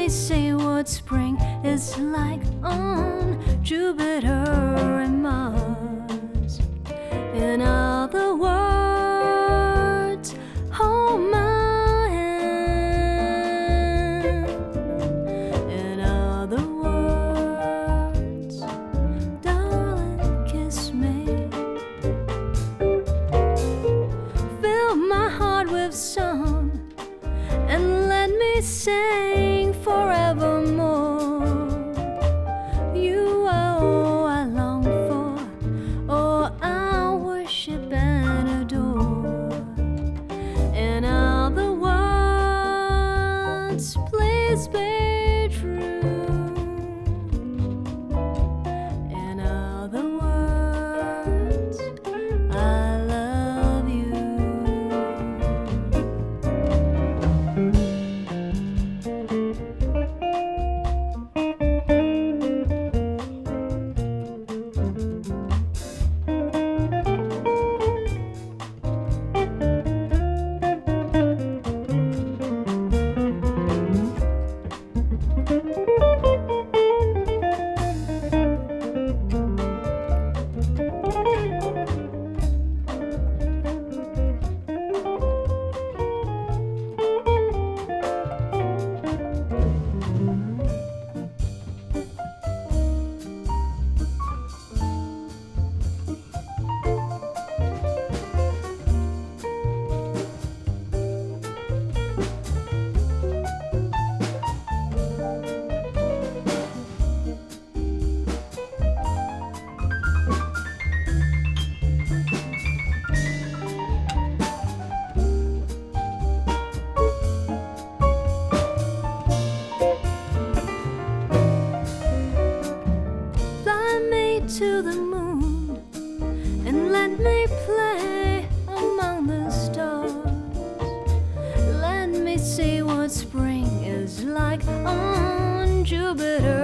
me see what spring is like on Jupiter and Mars. In other words, hold my hand. In other words, darling, kiss me. Fill my heart with song and let me sing forevermore. You are all I long for, all I worship and adore. In other words, please be true. In other words, I love you. To the moon and let me play among the stars. Let me see what spring is like on Jupiter